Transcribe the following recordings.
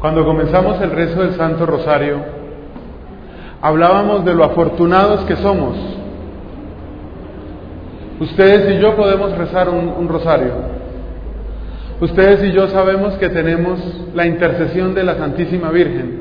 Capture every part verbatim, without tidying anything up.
Cuando comenzamos el rezo del Santo Rosario, hablábamos de lo afortunados que somos. Ustedes y yo podemos rezar un, un rosario. Ustedes y yo sabemos que tenemos la intercesión de la Santísima Virgen.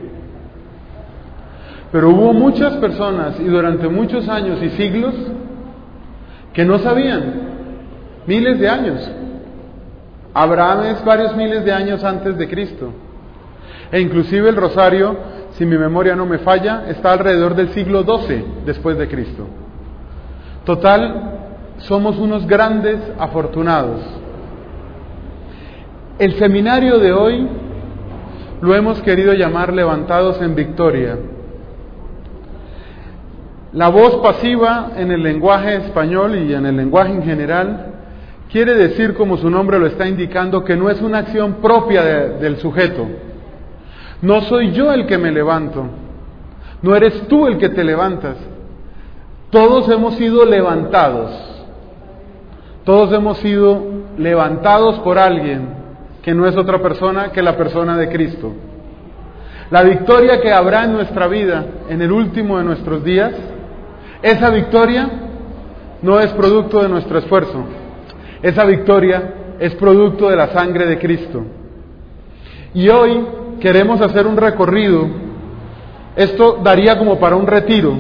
Pero hubo muchas personas, y durante muchos años y siglos, que no sabían, miles de años. Abraham es varios miles de años antes de Cristo. E inclusive el rosario, si mi memoria no me falla, está alrededor del siglo doce después de Cristo. Total, somos unos grandes afortunados. El seminario de hoy lo hemos querido llamar Levantados en Victoria. La voz pasiva en el lenguaje español y en el lenguaje en general quiere decir, como su nombre lo está indicando, que no es una acción propia de, del sujeto. No soy yo el que me levanto, no eres tú el que te levantas. Todos hemos sido levantados, todos hemos sido levantados por alguien que no es otra persona que la persona de Cristo. La victoria que habrá en nuestra vida, en el último de nuestros días, esa victoria no es producto de nuestro esfuerzo, esa victoria es producto de la sangre de Cristo. Y hoy queremos hacer un recorrido. Esto daría como para un retiro,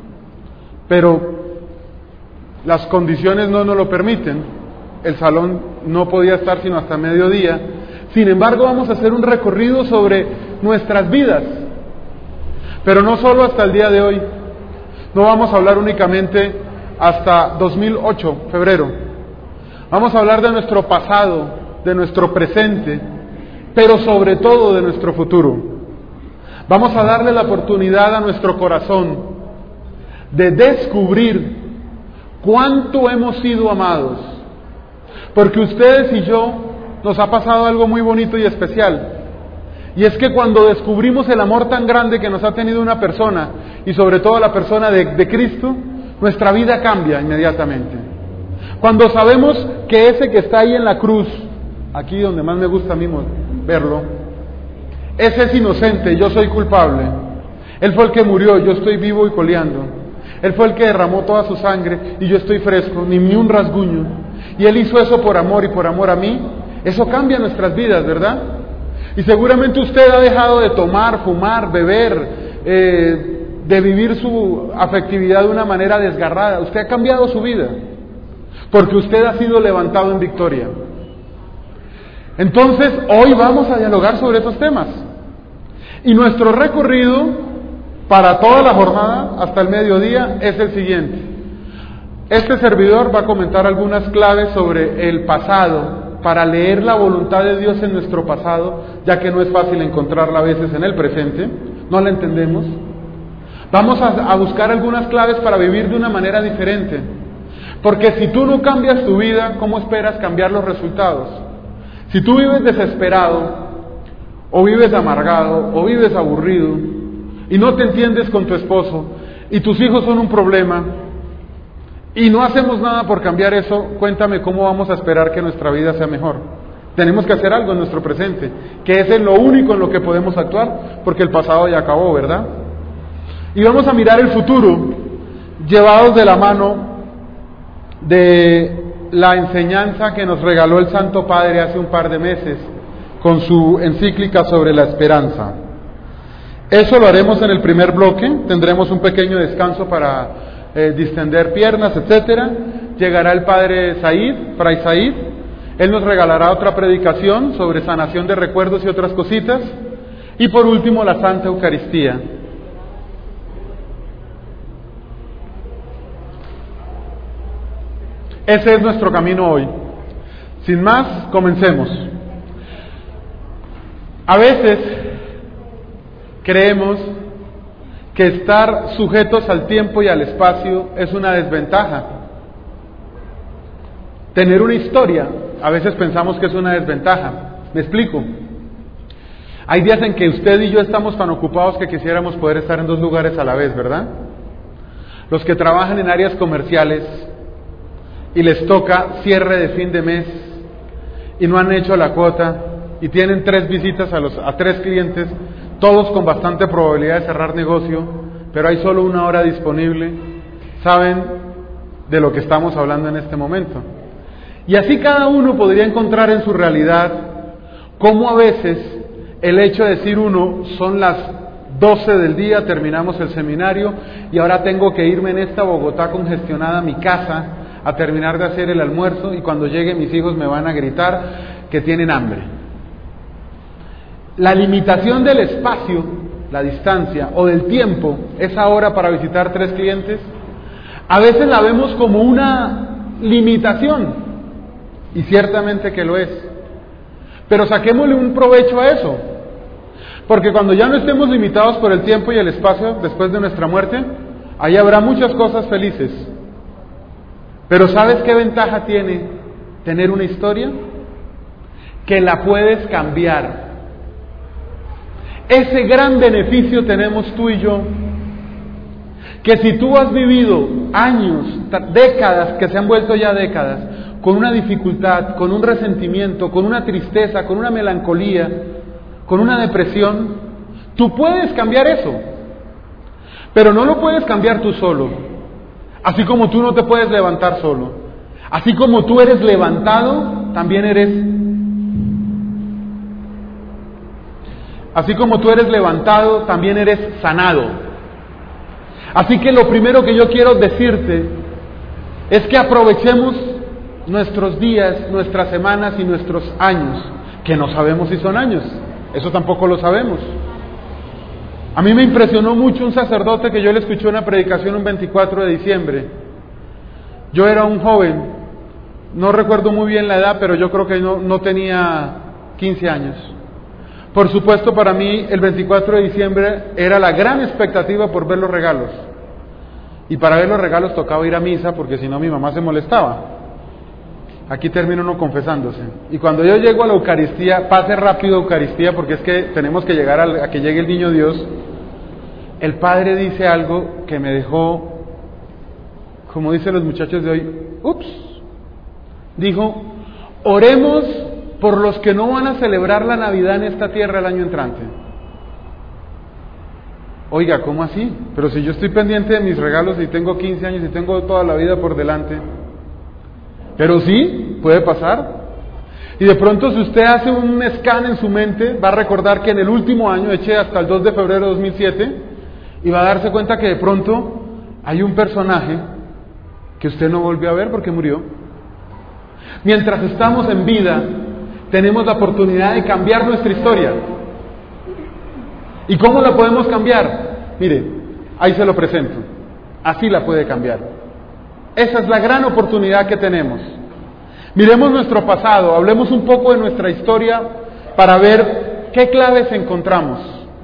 pero las condiciones no nos lo permiten. El salón no podía estar sino hasta mediodía. Sin embargo, vamos a hacer un recorrido sobre nuestras vidas, pero no solo hasta el día de hoy. No vamos a hablar únicamente hasta dos mil ocho, febrero. Vamos a hablar de nuestro pasado, de nuestro presente, pero sobre todo de nuestro futuro. Vamos a darle la oportunidad a nuestro corazón de descubrir cuánto hemos sido amados. Porque ustedes y yo nos ha pasado algo muy bonito y especial. Y es que cuando descubrimos el amor tan grande que nos ha tenido una persona, y sobre todo la persona de, de Cristo, nuestra vida cambia inmediatamente. Cuando sabemos que ese que está ahí en la cruz, aquí donde más me gusta a mí verlo, ese es inocente, yo soy culpable. Él fue el que murió, yo estoy vivo y coleando. Él fue el que derramó toda su sangre y yo estoy fresco, ni, ni un rasguño. Y Él hizo eso por amor y por amor a mí. Eso cambia nuestras vidas, ¿verdad? Y seguramente usted ha dejado de tomar, fumar, beber, eh, de vivir su afectividad de una manera desgarrada. Usted ha cambiado su vida, porque usted ha sido levantado en victoria. Entonces, hoy vamos a dialogar sobre esos temas. Y nuestro recorrido para toda la jornada, hasta el mediodía, es el siguiente. Este servidor va a comentar algunas claves sobre el pasado, para leer la voluntad de Dios en nuestro pasado, ya que no es fácil encontrarla a veces en el presente, no la entendemos. Vamos a, a buscar algunas claves para vivir de una manera diferente, porque si tú no cambias tu vida, ¿cómo esperas cambiar los resultados? Si tú vives desesperado, o vives amargado, o vives aburrido, y no te entiendes con tu esposo, y tus hijos son un problema, y no hacemos nada por cambiar eso, cuéntame cómo vamos a esperar que nuestra vida sea mejor. Tenemos que hacer algo en nuestro presente, que ese es lo único en lo que podemos actuar, porque el pasado ya acabó, ¿verdad? Y vamos a mirar el futuro, llevados de la mano de la enseñanza que nos regaló el Santo Padre hace un par de meses, con su encíclica sobre la esperanza. Eso lo haremos en el primer bloque, tendremos un pequeño descanso para Eh, distender piernas, etcétera. Llegará el Padre Said, Fray Said. Él nos regalará otra predicación sobre sanación de recuerdos y otras cositas. Y por último, la Santa Eucaristía. Ese es nuestro camino hoy. Sin más, comencemos. A veces creemos que estar sujetos al tiempo y al espacio es una desventaja. Tener una historia, a veces pensamos que es una desventaja. ¿Me explico? Hay días en que usted y yo estamos tan ocupados que quisiéramos poder estar en dos lugares a la vez, ¿verdad? Los que trabajan en áreas comerciales y les toca cierre de fin de mes y no han hecho la cuota, y tienen tres visitas a, los, a tres clientes, todos con bastante probabilidad de cerrar negocio, pero hay solo una hora disponible, saben de lo que estamos hablando en este momento. Y así cada uno podría encontrar en su realidad cómo a veces el hecho de decir uno, son las doce del día, terminamos el seminario y ahora tengo que irme en esta Bogotá congestionada a mi casa a terminar de hacer el almuerzo y cuando llegue mis hijos me van a gritar que tienen hambre. La limitación del espacio, la distancia o del tiempo, esa hora para visitar tres clientes, a veces la vemos como una limitación y ciertamente que lo es. Pero saquémosle un provecho a eso, porque cuando ya no estemos limitados por el tiempo y el espacio después de nuestra muerte, ahí habrá muchas cosas felices. Pero ¿sabes qué ventaja tiene tener una historia? Que la puedes cambiar. Ese gran beneficio tenemos tú y yo, que si tú has vivido años, décadas, que se han vuelto ya décadas, con una dificultad, con un resentimiento, con una tristeza, con una melancolía, con una depresión, tú puedes cambiar eso, pero no lo puedes cambiar tú solo, así como tú no te puedes levantar solo, así como tú eres levantado, también eres, así como tú eres levantado, también eres sanado. Así que lo primero que yo quiero decirte es que aprovechemos nuestros días, nuestras semanas y nuestros años, que no sabemos si son años, eso tampoco lo sabemos. A mí me impresionó mucho un sacerdote que yo le escuché una predicación un veinticuatro de diciembre. Yo era un joven, no recuerdo muy bien la edad, pero yo creo que no, no tenía quince años. Por supuesto, para mí el veinticuatro de diciembre era la gran expectativa por ver los regalos. Y para ver los regalos tocaba ir a misa, porque si no mi mamá se molestaba. Aquí termina uno confesándose. Y cuando yo llego a la Eucaristía, pase rápido Eucaristía, porque es que tenemos que llegar a, a que llegue el niño Dios. El Padre dice algo que me dejó, como dicen los muchachos de hoy, ups. Dijo, oremos por los que no van a celebrar la Navidad en esta tierra el año entrante. Oiga, ¿cómo así? Pero si yo estoy pendiente de mis regalos y tengo quince años y tengo toda la vida por delante. Pero sí, puede pasar. Y de pronto si usted hace un scan en su mente, va a recordar que en el último año, eché hasta el dos de febrero de dos mil siete, y va a darse cuenta que de pronto hay un personaje que usted no volvió a ver porque murió. Mientras estamos en vida, tenemos la oportunidad de cambiar nuestra historia. ¿Y cómo la podemos cambiar? Mire, ahí se lo presento. Así la puede cambiar. Esa es la gran oportunidad que tenemos. Miremos nuestro pasado, hablemos un poco de nuestra historia para ver qué claves encontramos.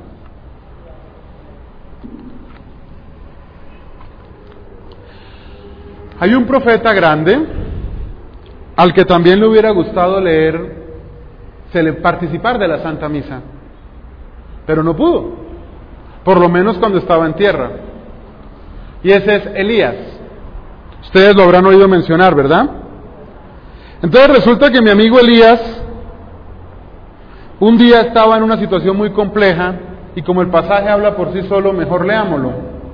Hay un profeta grande al que también le hubiera gustado leer, participar de la Santa Misa, pero no pudo, por lo menos cuando estaba en tierra, y ese es Elías. Ustedes lo habrán oído mencionar, ¿verdad? Entonces resulta que mi amigo Elías un día estaba en una situación muy compleja, y como el pasaje habla por sí solo, mejor leámoslo.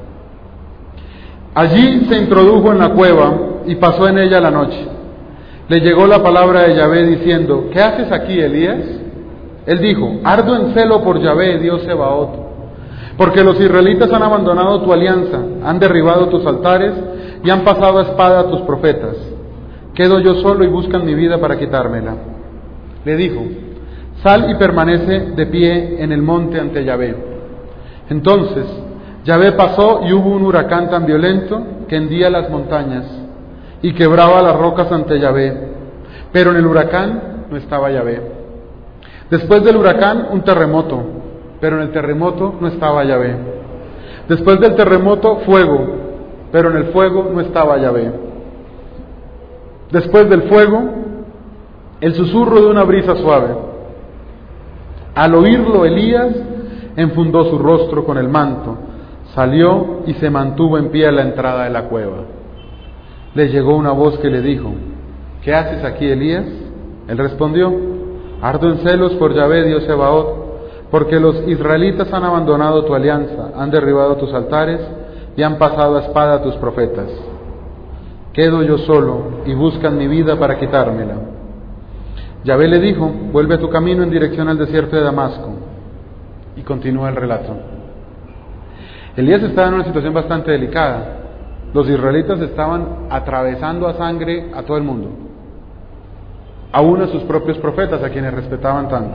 Allí se introdujo en la cueva y pasó en ella la noche. Le llegó la palabra de Yahvé diciendo, ¿qué haces aquí, Elías? Él dijo, ardo en celo por Yahvé, Dios Sebaot, porque los israelitas han abandonado tu alianza, han derribado tus altares y han pasado a espada a tus profetas. Quedo yo solo y buscan mi vida para quitármela. Le dijo, sal y permanece de pie en el monte ante Yahvé. Entonces Yahvé pasó y hubo un huracán tan violento que hendía las montañas y quebraba las rocas ante Yahvé, pero en el huracán no estaba Yahvé. Después del huracán, un terremoto, pero en el terremoto no estaba Yahvé. Después del terremoto, fuego, pero en el fuego no estaba Yahvé. Después del fuego, el susurro de una brisa suave. Al oírlo, Elías enfundó su rostro con el manto, salió y se mantuvo en pie a la entrada de la cueva. Le llegó una voz que le dijo, ¿qué haces aquí, Elías? Él respondió, Ardo en celos por Yahvé, Dios Sebaot, porque los israelitas han abandonado tu alianza, han derribado tus altares y han pasado a espada a tus profetas. Quedo yo solo y buscan mi vida para quitármela. Yahvé le dijo: vuelve a tu camino en dirección al desierto de Damasco. Y continúa el relato. Elías estaba en una situación bastante delicada. Los israelitas estaban atravesando a sangre a todo el mundo, aún a sus propios profetas, a quienes respetaban tanto.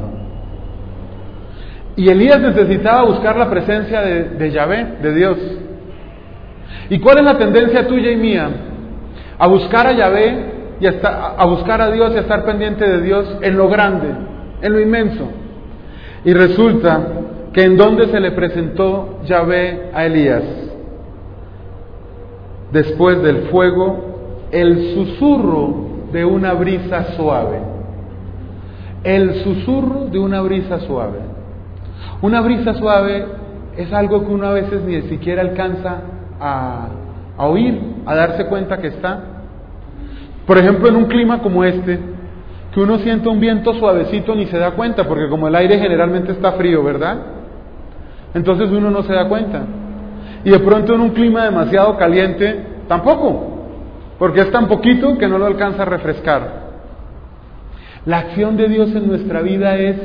Y Elías necesitaba buscar la presencia de, de Yahvé, de Dios. ¿Y cuál es la tendencia tuya y mía? A buscar a Yahvé y a, estar, a buscar a Dios y a estar pendiente de Dios en lo grande, en lo inmenso. Y resulta que en donde se le presentó Yahvé a Elías, después del fuego, el susurro de una brisa suave. El susurro de una brisa suave. Una brisa suave es algo que uno a veces ni siquiera alcanza a, a oír, a darse cuenta que está. Por ejemplo, en un clima como este, que uno siente un viento suavecito ni se da cuenta, porque como el aire generalmente está frío, ¿verdad? Entonces uno no se da cuenta. Y de pronto en un clima demasiado caliente, tampoco, porque es tan poquito que no lo alcanza a refrescar. La acción de Dios en nuestra vida es,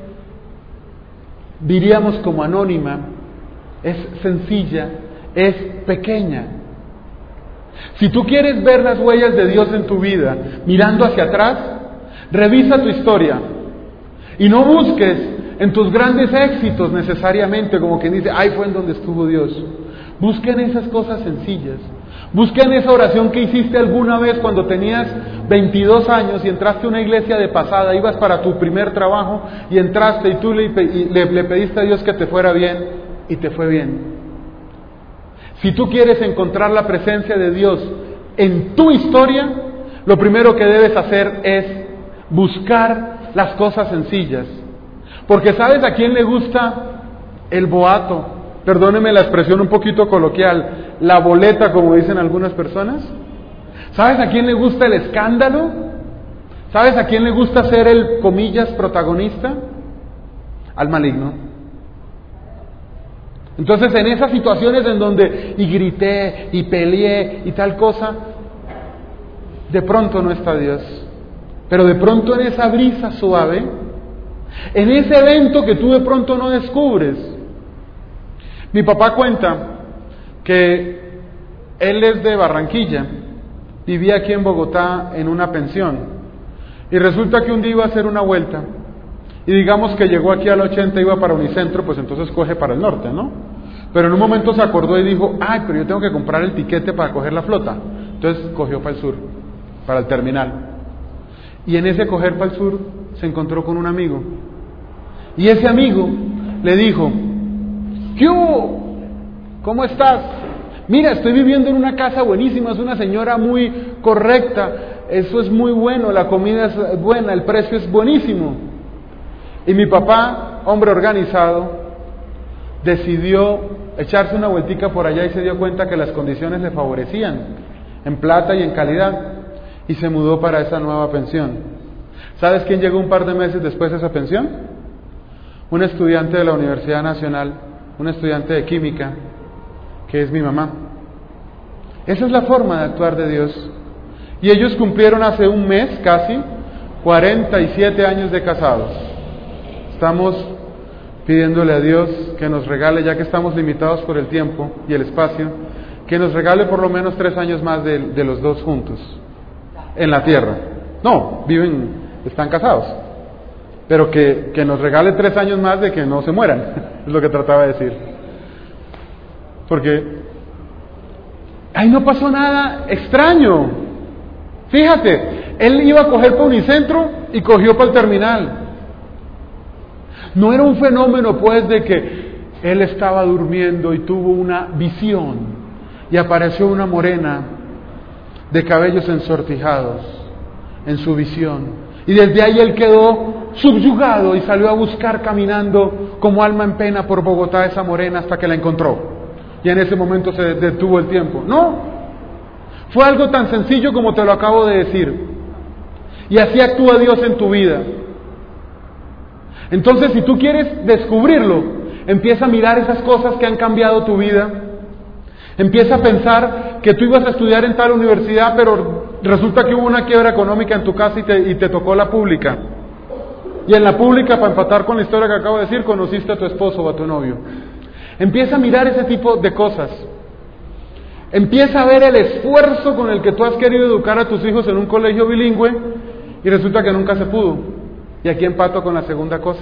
diríamos como anónima, es sencilla, es pequeña. Si tú quieres ver las huellas de Dios en tu vida, mirando hacia atrás, revisa tu historia y no busques en tus grandes éxitos necesariamente, como quien dice, ay, fue en donde estuvo Dios. Busquen esas cosas sencillas. Busquen esa oración que hiciste alguna vez cuando tenías veintidós años y entraste a una iglesia de pasada, ibas para tu primer trabajo y entraste y tú le, y le, le pediste a Dios que te fuera bien y te fue bien. Si tú quieres encontrar la presencia de Dios en tu historia, lo primero que debes hacer es buscar las cosas sencillas. Porque ¿sabes a quién le gusta el boato? Perdóneme la expresión un poquito coloquial, la boleta, como dicen algunas personas. ¿Sabes a quién le gusta el escándalo? ¿Sabes a quién le gusta ser el, comillas, protagonista? Al maligno. Entonces, en esas situaciones en donde y grité y peleé y tal cosa, de pronto no está Dios. Pero de pronto en esa brisa suave, en ese evento que tú de pronto no descubres. Mi papá cuenta que él es de Barranquilla, vivía aquí en Bogotá en una pensión, y resulta que un día iba a hacer una vuelta, y digamos que llegó aquí al ochenta, iba para Unicentro, pues entonces coge para el norte, ¿no? Pero en un momento se acordó y dijo, ay, pero yo tengo que comprar el tiquete para coger la flota. Entonces cogió para el sur, para el terminal. Y en ese coger para el sur se encontró con un amigo. Y ese amigo le dijo, ¿qué hubo? ¿Cómo estás? Mira, estoy viviendo en una casa buenísima, es una señora muy correcta, eso es muy bueno, la comida es buena, el precio es buenísimo. Y mi papá, hombre organizado, decidió echarse una vueltica por allá y se dio cuenta que las condiciones le favorecían, en plata y en calidad, y se mudó para esa nueva pensión. ¿Sabes quién llegó un par de meses después de esa pensión? Un estudiante de la Universidad Nacional, un estudiante de química, que es mi mamá. Esa es la forma de actuar de Dios. Y ellos cumplieron hace un mes casi cuarenta y siete años de casados. Estamos pidiéndole a Dios que nos regale, ya que estamos limitados por el tiempo y el espacio, que nos regale por lo menos tres años más de, de los dos juntos en la tierra. No, viven, están casados, pero que, que nos regale tres años más de que no se mueran, es lo que trataba de decir. Porque ahí no pasó nada extraño. Fíjate, él iba a coger para Unicentro y cogió para el terminal. No era un fenómeno pues de que él estaba durmiendo y tuvo una visión y apareció una morena de cabellos ensortijados en su visión, y desde ahí él quedó subyugado y salió a buscar caminando como alma en pena por Bogotá esa morena hasta que la encontró, y en ese momento se detuvo el tiempo. No, fue algo tan sencillo como te lo acabo de decir. Y así actúa Dios en tu vida. Entonces, si tú quieres descubrirlo, empieza a mirar esas cosas que han cambiado tu vida. Empieza a pensar que tú ibas a estudiar en tal universidad, pero resulta que hubo una quiebra económica en tu casa y te, y te tocó la pública. Y en la pública, para empatar con la historia que acabo de decir, conociste a tu esposo o a tu novio. Empieza a mirar ese tipo de cosas. Empieza a ver el esfuerzo con el que tú has querido educar a tus hijos en un colegio bilingüe y resulta que nunca se pudo. Y aquí empato con la segunda cosa.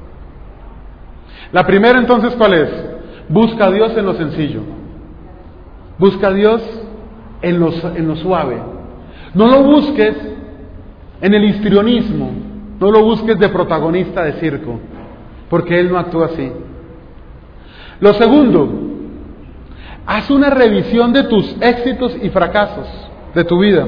La primera entonces, ¿cuál es? Busca a Dios en lo sencillo. Busca a Dios en lo, en lo suave. No lo busques en el histrionismo. No lo busques de protagonista de circo, porque Él no actúa así. Lo segundo, haz una revisión de tus éxitos y fracasos de tu vida.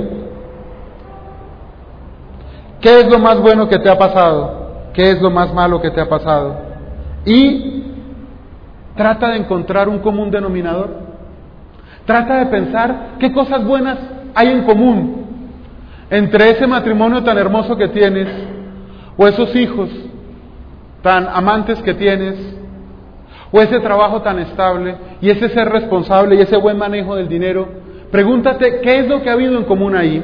¿Qué es lo más bueno que te ha pasado? ¿Qué es lo más malo que te ha pasado? Y trata de encontrar un común denominador. Trata de pensar qué cosas buenas hay en común entre ese matrimonio tan hermoso que tienes, o esos hijos tan amantes que tienes, o ese trabajo tan estable, y ese ser responsable y ese buen manejo del dinero. Pregúntate qué es lo que ha habido en común ahí.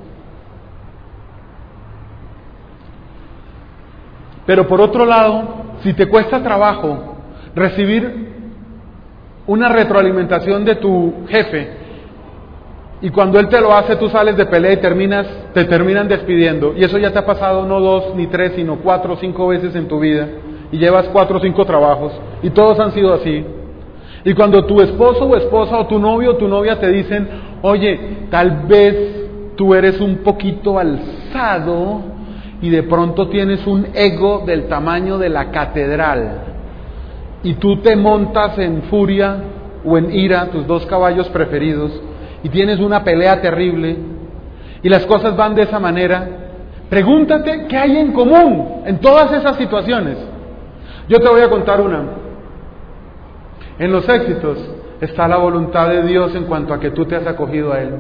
Pero por otro lado, si te cuesta trabajo recibir una retroalimentación de tu jefe, y cuando él te lo hace tú sales de pelea y terminas, te terminan despidiendo, y eso ya te ha pasado no dos ni tres, sino cuatro o cinco veces en tu vida, y llevas cuatro o cinco trabajos, y todos han sido así. Y cuando tu esposo o esposa o tu novio o tu novia te dicen, oye, tal vez tú eres un poquito alzado, y de pronto tienes un ego del tamaño de la catedral, y tú te montas en furia o en ira, tus dos caballos preferidos, y tienes una pelea terrible, y las cosas van de esa manera, pregúntate qué hay en común en todas esas situaciones. Yo te voy a contar una. En los éxitos está la voluntad de Dios en cuanto a que tú te has acogido a Él.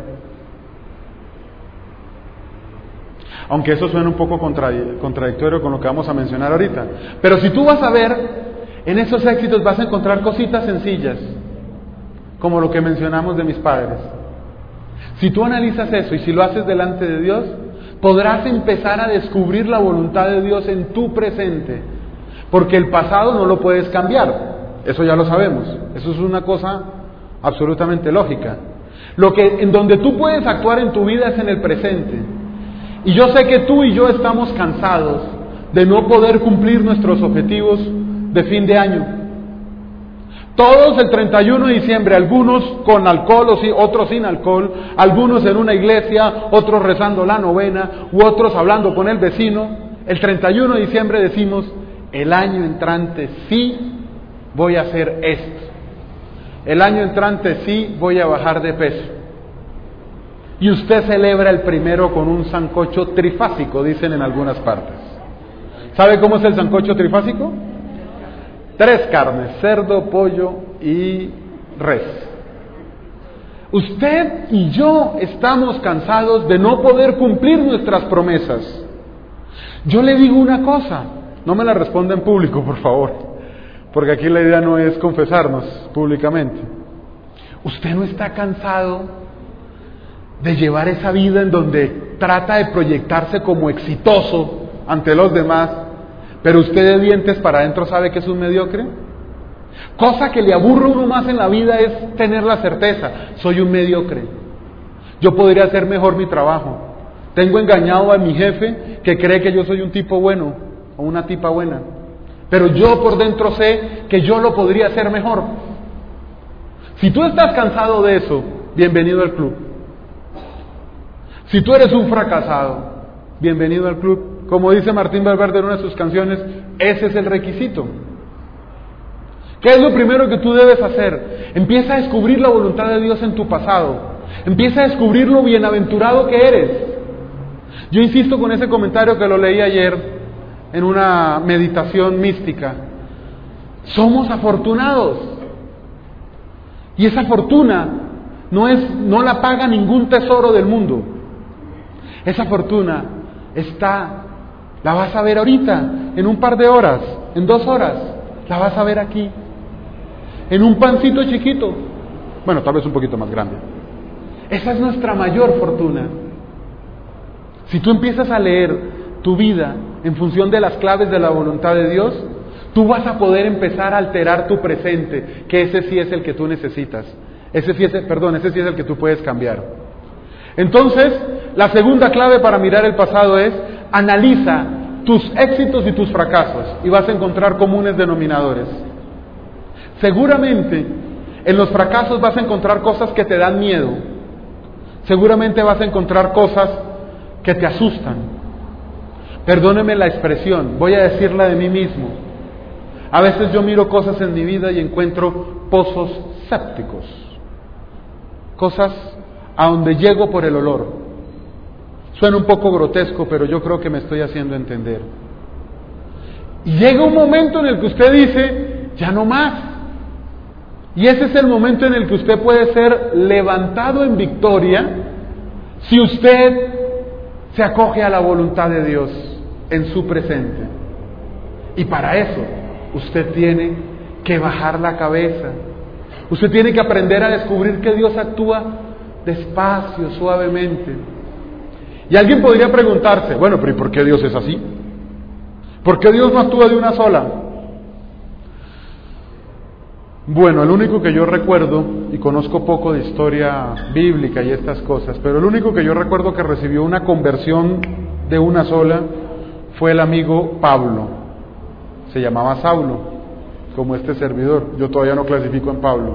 Aunque eso suena un poco contradictorio con lo que vamos a mencionar ahorita. Pero si tú vas a ver, en esos éxitos vas a encontrar cositas sencillas, como lo que mencionamos de mis padres. Si tú analizas eso y si lo haces delante de Dios, podrás empezar a descubrir la voluntad de Dios en tu presente. Porque el pasado no lo puedes cambiar, eso ya lo sabemos. Eso es una cosa absolutamente lógica. Lo que, en donde tú puedes actuar en tu vida es en el presente. Y yo sé que tú y yo estamos cansados de no poder cumplir nuestros objetivos de fin de año. Todos el treinta y uno de diciembre, algunos con alcohol, o otros sin alcohol, algunos en una iglesia, otros rezando la novena, u otros hablando con el vecino. El treinta y uno de diciembre decimos, el año entrante sí voy a hacer esto. El año entrante sí voy a bajar de peso. Y usted celebra el primero con un sancocho trifásico, dicen en algunas partes. ¿Sabe cómo es el sancocho trifásico? Tres carnes, cerdo, pollo y res. Usted y yo estamos cansados de no poder cumplir nuestras promesas. Yo le digo una cosa, no me la responda en público, por favor, porque aquí la idea no es confesarnos públicamente. ¿Usted no está cansado de llevar esa vida en donde trata de proyectarse como exitoso ante los demás, pero usted de dientes para adentro sabe que es un mediocre? Cosa que le aburre a uno más en la vida es tener la certeza, soy un mediocre, yo podría hacer mejor mi trabajo, tengo engañado a mi jefe que cree que yo soy un tipo bueno o una tipa buena, pero yo por dentro sé que yo lo podría hacer mejor. Si tú estás cansado de eso, bienvenido al club. Si tú eres un fracasado, bienvenido al club. Como dice Martín Valverde en una de sus canciones, ese es el requisito. ¿Qué es lo primero que tú debes hacer? Empieza a descubrir la voluntad de Dios en tu pasado. Empieza a descubrir lo bienaventurado que eres. Yo insisto con ese comentario que lo leí ayer en una meditación mística. Somos afortunados. Y esa fortuna no es, no la paga ningún tesoro del mundo. Esa fortuna está La vas a ver ahorita, en un par de horas, en dos horas. La vas a ver aquí. En un pancito chiquito. Bueno, tal vez un poquito más grande. Esa es nuestra mayor fortuna. Si tú empiezas a leer tu vida en función de las claves de la voluntad de Dios, tú vas a poder empezar a alterar tu presente, que ese sí es el que tú necesitas. Ese sí es, perdón, ese sí es el que tú puedes cambiar. Entonces, la segunda clave para mirar el pasado es: analiza tus éxitos y tus fracasos y vas a encontrar comunes denominadores. Seguramente en los fracasos vas a encontrar cosas que te dan miedo. Seguramente vas a encontrar cosas que te asustan. Perdóneme la expresión, voy a decirla de mí mismo. A veces yo miro cosas en mi vida y encuentro pozos sépticos. Cosas a donde llego por el olor. Suena un poco grotesco, pero yo creo que me estoy haciendo entender. Y llega un momento en el que usted dice, ya no más. Y ese es el momento en el que usted puede ser levantado en victoria si usted se acoge a la voluntad de Dios en su presente. Y para eso usted tiene que bajar la cabeza. Usted tiene que aprender a descubrir que Dios actúa despacio, suavemente. Y alguien podría preguntarse, bueno, pero ¿y por qué Dios es así? ¿Por qué Dios no actúa de una sola? Bueno, el único que yo recuerdo, y conozco poco de historia bíblica y estas cosas, pero el único que yo recuerdo que recibió una conversión de una sola fue el amigo Pablo. Se llamaba Saulo, como este servidor. Yo todavía no clasifico en Pablo.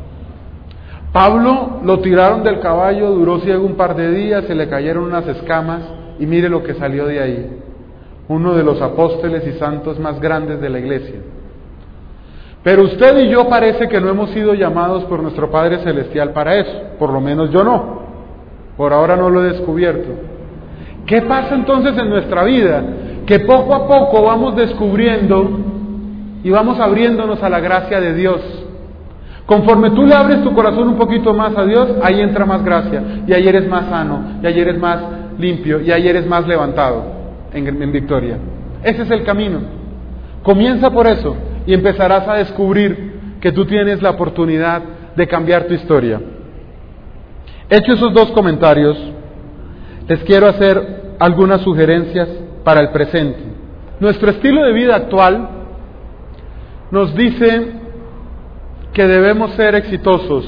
Pablo lo tiraron del caballo, duró ciego un par de días, se le cayeron unas escamas y mire lo que salió de ahí. Uno de los apóstoles y santos más grandes de la iglesia. Pero usted y yo parece que no hemos sido llamados por nuestro Padre Celestial para eso. Por lo menos yo no. Por ahora no lo he descubierto. ¿Qué pasa entonces en nuestra vida? Que poco a poco vamos descubriendo y vamos abriéndonos a la gracia de Dios. Conforme tú le abres tu corazón un poquito más a Dios, ahí entra más gracia, y ahí eres más sano, y ahí eres más limpio, y ahí eres más levantado en, en victoria. Ese es el camino. Comienza por eso, y empezarás a descubrir que tú tienes la oportunidad de cambiar tu historia. Hecho esos dos comentarios, les quiero hacer algunas sugerencias para el presente. Nuestro estilo de vida actual nos dice que debemos ser exitosos,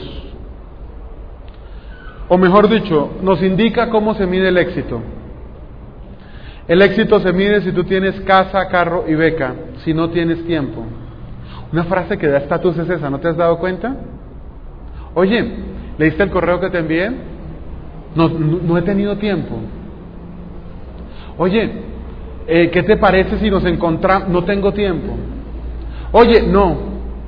o mejor dicho, nos indica cómo se mide el éxito. El éxito se mide si tú tienes casa, carro y beca, si no tienes tiempo. Una frase que da estatus es esa, ¿no te has dado cuenta? Oye, ¿leíste el correo que te envié? No, no, no he tenido tiempo. Oye, eh, ¿qué te parece si nos encontramos? No tengo tiempo. Oye, no.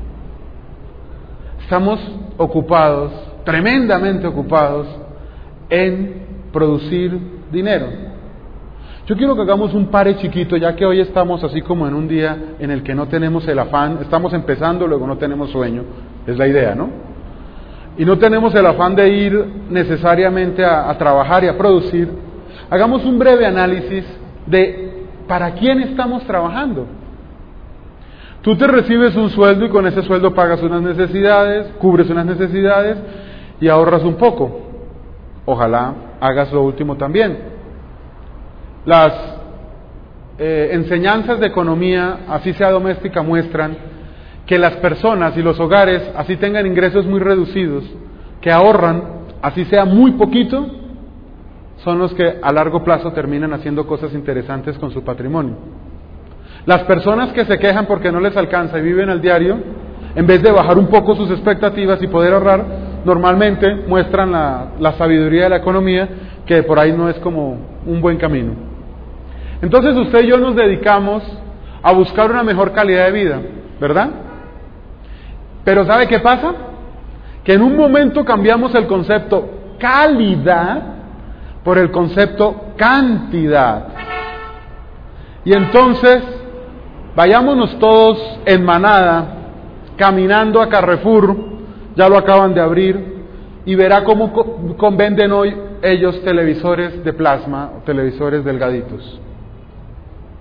Estamos ocupados, tremendamente ocupados, en producir dinero. Yo quiero que hagamos un pare chiquito, ya que hoy estamos así como en un día en el que no tenemos el afán, estamos empezando, luego no tenemos sueño, es la idea, ¿no? Y no tenemos el afán de ir necesariamente a, a trabajar y a producir. Hagamos un breve análisis de para quién estamos trabajando. Tú te recibes un sueldo y con ese sueldo pagas unas necesidades, cubres unas necesidades y ahorras un poco. Ojalá hagas lo último también. Las eh, enseñanzas de economía, así sea doméstica, muestran que las personas y los hogares, así tengan ingresos muy reducidos, que ahorran, así sea muy poquito, son los que a largo plazo terminan haciendo cosas interesantes con su patrimonio. Las personas que se quejan porque no les alcanza y viven al diario, en vez de bajar un poco sus expectativas y poder ahorrar, normalmente muestran la, la sabiduría de la economía, que por ahí no es como un buen camino. Entonces usted y yo nos dedicamos a buscar una mejor calidad de vida, ¿verdad? Pero ¿sabe qué pasa? Que en un momento cambiamos el concepto calidad por el concepto cantidad. Y entonces vayámonos todos en manada, caminando a Carrefour, ya lo acaban de abrir, y verá cómo co- venden hoy ellos televisores de plasma, televisores delgaditos.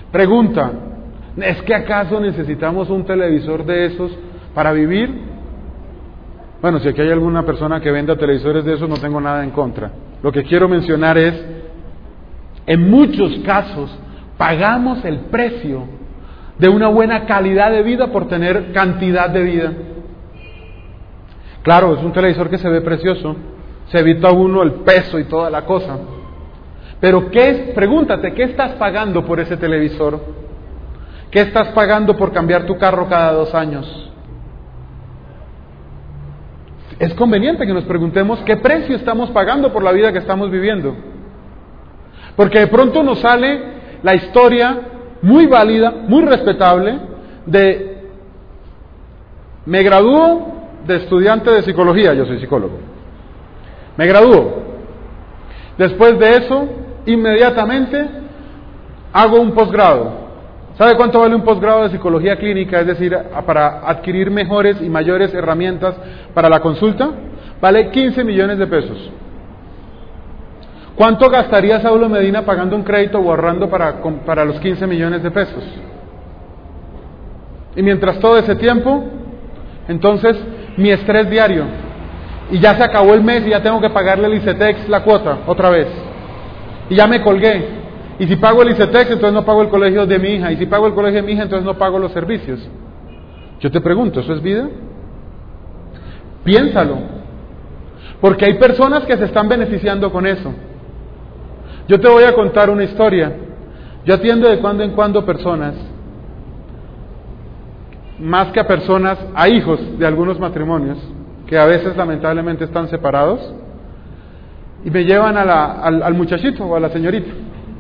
Pregunta, ¿es que acaso necesitamos un televisor de esos para vivir? Bueno, si aquí hay alguna persona que venda televisores de esos, no tengo nada en contra. Lo que quiero mencionar es, en muchos casos, pagamos el precio de una buena calidad de vida por tener cantidad de vida. Claro, es un televisor que se ve precioso, se evita uno el peso y toda la cosa. Pero ¿qué es? Pregúntate, ¿qué estás pagando por ese televisor? ¿Qué estás pagando por cambiar tu carro cada dos años? Es conveniente que nos preguntemos qué precio estamos pagando por la vida que estamos viviendo. Porque de pronto nos sale la historia muy válida, muy respetable, de me gradúo de estudiante de psicología, yo soy psicólogo. Me gradúo. Después de eso, inmediatamente hago un posgrado. ¿Sabe cuánto vale un posgrado de psicología clínica? Es decir, para adquirir mejores y mayores herramientas para la consulta, vale quince millones de pesos. ¿Cuánto gastaría Saulo Medina pagando un crédito o ahorrando para, para los quince millones de pesos? Y mientras todo ese tiempo, entonces, mi estrés diario, y ya se acabó el mes y ya tengo que pagarle al ICETEX la cuota otra vez, y ya me colgué. Y si pago el ICETEX, entonces no pago el colegio de mi hija. Y si pago el colegio de mi hija, entonces no pago los servicios. Yo te pregunto, ¿eso es vida? Piénsalo. Porque hay personas que se están beneficiando con eso. Yo te voy a contar una historia. Yo atiendo de cuando en cuando personas, más que a personas, a hijos de algunos matrimonios, que a veces lamentablemente están separados, y me llevan a la, al, al muchachito o a la señorita.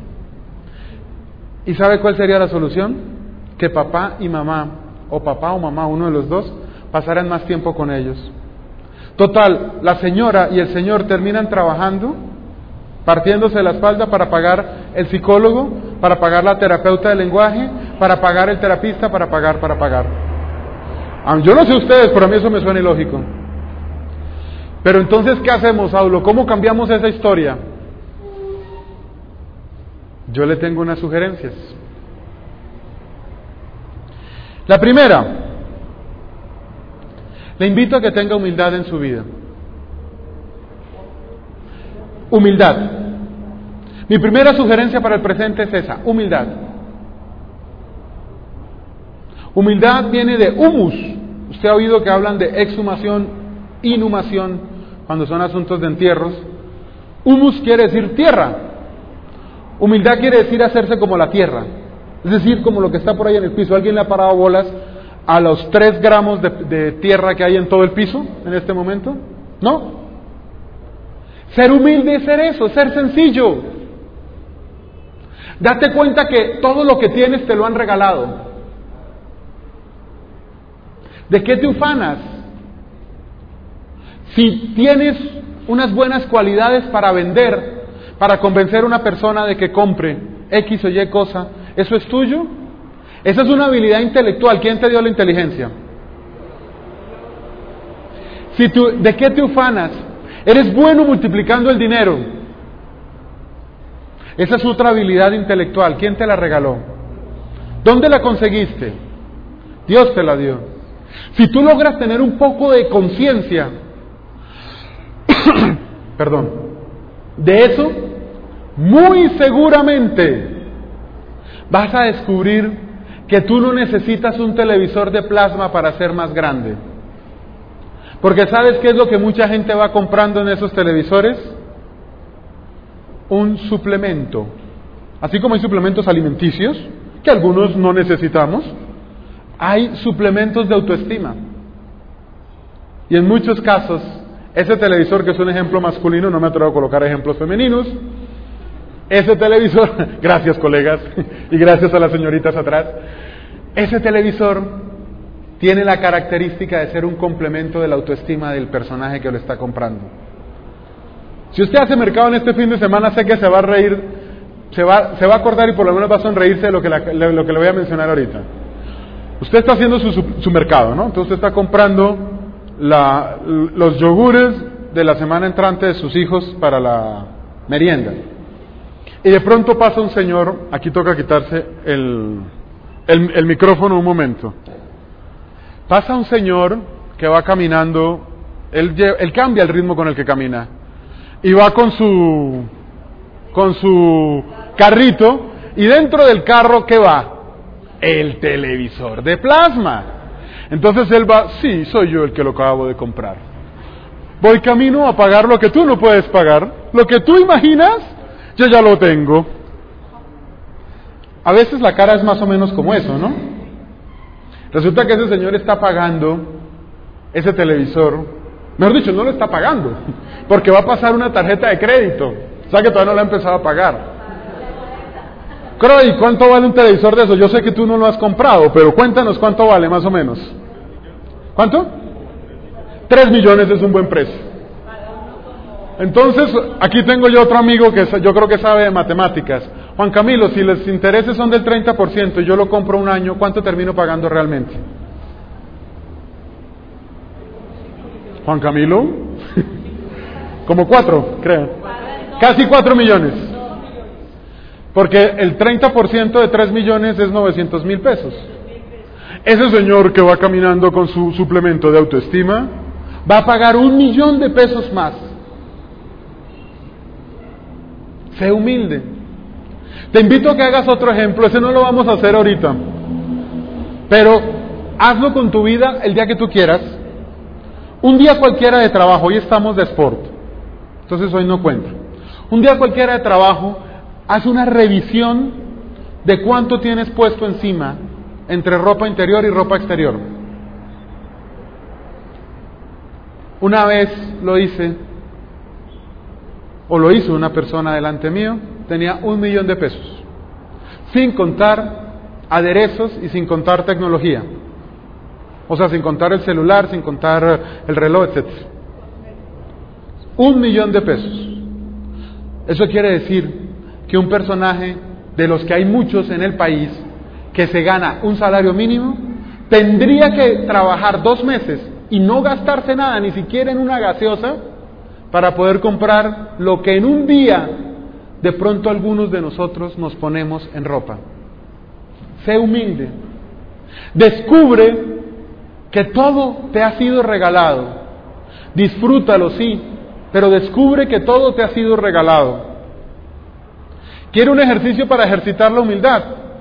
¿Y sabe cuál sería la solución? Que papá y mamá, o papá o mamá, uno de los dos, pasaran más tiempo con ellos. Total, la señora y el señor terminan trabajando, partiéndose la espalda para pagar el psicólogo, para pagar la terapeuta de lenguaje, para pagar el terapista, para pagar, para pagar. Yo no sé ustedes, pero a mí eso me suena ilógico. Pero entonces, ¿qué hacemos, Saulo? ¿Cómo cambiamos esa historia? Yo le tengo unas sugerencias. La primera, le invito a que tenga humildad en su vida. Humildad. Mi primera sugerencia para el presente es esa, humildad. Humildad viene de humus. Usted ha oído que hablan de exhumación, inhumación, cuando son asuntos de entierros. Humus quiere decir tierra. Humildad quiere decir hacerse como la tierra, es decir, como lo que está por ahí en el piso. ¿Alguien le ha parado bolas a los tres gramos de, de tierra que hay en todo el piso en este momento? ¿No? Ser humilde es ser eso, ser sencillo. Date cuenta que todo lo que tienes te lo han regalado. ¿De qué te ufanas? Si tienes unas buenas cualidades para vender, para convencer a una persona de que compre X o Y cosa, ¿eso es tuyo? Esa es una habilidad intelectual. ¿Quién te dio la inteligencia? Si tú, ¿de qué te ufanas? Eres bueno multiplicando el dinero. Esa es otra habilidad intelectual. ¿Quién te la regaló? ¿Dónde la conseguiste? Dios te la dio. Si tú logras tener un poco de conciencia, perdón, de eso, muy seguramente vas a descubrir que tú no necesitas un televisor de plasma para ser más grande. Porque ¿sabes qué es lo que mucha gente va comprando en esos televisores? Un suplemento. Así como hay suplementos alimenticios, que algunos no necesitamos, hay suplementos de autoestima. Y en muchos casos, ese televisor, que es un ejemplo masculino, no me atrevo a colocar ejemplos femeninos, ese televisor, gracias colegas, y gracias a las señoritas atrás, ese televisor tiene la característica de ser un complemento de la autoestima del personaje que lo está comprando. Si usted hace mercado en este fin de semana, sé que se va a reír, se va, se va a acordar y por lo menos va a sonreírse de lo que, la, lo que le voy a mencionar ahorita. Usted está haciendo su, su, su mercado, ¿no? Entonces usted está comprando la, los yogures de la semana entrante de sus hijos para la merienda. Y de pronto pasa un señor, aquí toca quitarse el, el, el micrófono un momento. Pasa un señor que va caminando, él, él cambia el ritmo con el que camina, y va con su, con su carrito, y dentro del carro, ¿qué va? El televisor de plasma. Entonces él va, sí, soy yo el que lo acabo de comprar. Voy camino a pagar lo que tú no puedes pagar, lo que tú imaginas, yo ya lo tengo. A veces la cara es más o menos como eso, ¿no? Resulta que ese señor está pagando ese televisor, mejor dicho, no lo está pagando, porque va a pasar una tarjeta de crédito, o sea que todavía no lo ha empezado a pagar. Croy, ¿cuánto vale un televisor de eso? Yo sé que tú no lo has comprado, pero cuéntanos cuánto vale más o menos. ¿Cuánto? Tres millones es un buen precio. Entonces, aquí tengo yo otro amigo que yo creo que sabe de matemáticas. Juan Camilo, si los intereses son del treinta por ciento y yo lo compro un año, ¿cuánto termino pagando realmente? Juan Camilo, como cuatro, creo. Casi cuatro millones. Porque el treinta por ciento de tres millones es novecientos mil pesos. Ese señor que va caminando con su suplemento de autoestima va a pagar un millón de pesos más. Sé humilde. Te invito a que hagas otro ejemplo, ese no lo vamos a hacer ahorita, pero hazlo con tu vida el día que tú quieras. Un día cualquiera de trabajo, hoy estamos de sport, entonces hoy no cuenta. Un día cualquiera de trabajo, haz una revisión de cuánto tienes puesto encima entre ropa interior y ropa exterior. Una vez lo hice, o lo hizo una persona delante mío, tenía un millón de pesos, sin contar aderezos y sin contar tecnología. O sea, sin contar el celular, sin contar el reloj, etcétera. Un millón de pesos. Eso quiere decir que un personaje de los que hay muchos en el país que se gana un salario mínimo tendría que trabajar dos meses y no gastarse nada, ni siquiera en una gaseosa, para poder comprar lo que en un día de pronto algunos de nosotros nos ponemos en ropa. Sé humilde. Descubre que todo te ha sido regalado. Disfrútalo, sí, pero descubre que todo te ha sido regalado. ¿Quiere un ejercicio para ejercitar la humildad?